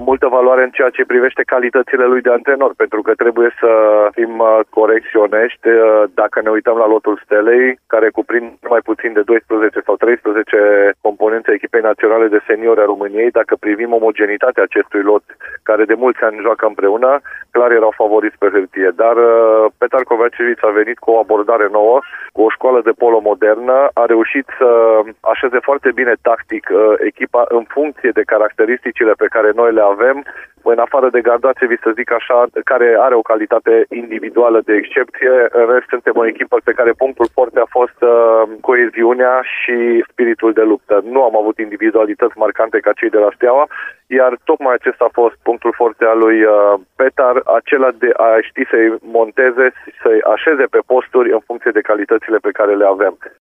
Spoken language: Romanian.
multă valoare în ceea ce privește calitățile lui de antrenor, pentru că trebuie să fim corecți și onești. Dacă ne uităm la lotul Stelei, care cuprind mai puțin de 12 sau 13 componențe echipei naționale de seniori a României, dacă privim omogenitatea acestui lot, care de mulți ani joacă împreună, clar erau favoriți pe hârtie. Dar Petar Kovacevic a venit cu o abordare nouă, cu o școală de polo modernă, a reușit să așeze foarte bine tactic echipa în funcție de caracteristicile pe care noi le avem, în afară de Gardațevic, să zic așa, care are o calitate individuală de excepție. În rest, suntem o echipă pe care punctul forte a fost coeziunea și spiritul de luptă. Nu am avut individualități marcante ca cei de la Steaua, iar tocmai acesta a fost punctul forte al lui Petar, acela de a ști să-i monteze, să-i așeze pe posturi în funcție de calitățile pe care le avem.